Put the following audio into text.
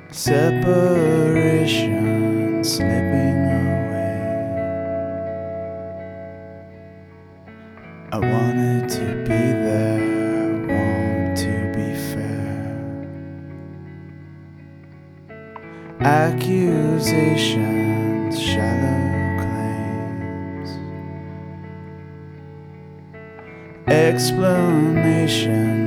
Separation slipping away. I wanted to be there, want to be fair. Accusations, shallow claims, explanations